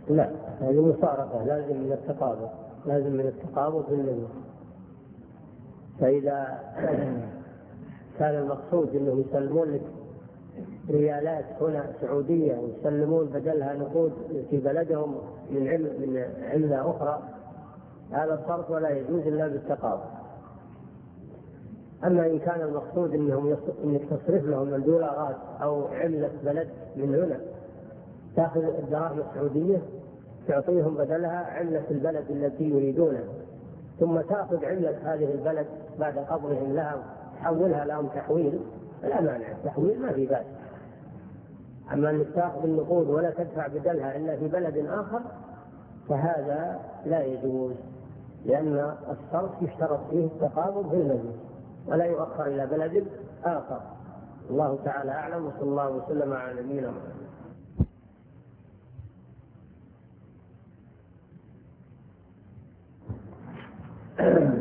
لا، هذه مصارفة، لازم من التقابض، لازم من التقابض بالنسبة. فإذا كان المقصود أنهم يسلمون لك ريالات هنا سعودية ويسلمون بدلها نقود في بلدهم من عملة أخرى، هذا الصرف ولا يجوز إلا بالتقابض. أما إن كان المقصود أنك تصرف لهم الدولارات أو عملة بلد من هنا، تأخذ الدراهم السعودية تعطيهم بدلها عملة البلد التي يريدونها، ثم تأخذ عملة هذه البلد بعد قبضهم لها تحولها لهم تحويل، لا مانع، التحويل ما في بأس. أما أنك تأخذ النقود ولا تدفع بدلها إلا في بلد آخر فهذا لا يجوز، لأن الصرف يشترط فيه التقابض في المجلس ولا يؤخر إلى بلد آخر. الله تعالى أعلم، وصلى الله وسلم على نبينا محمد.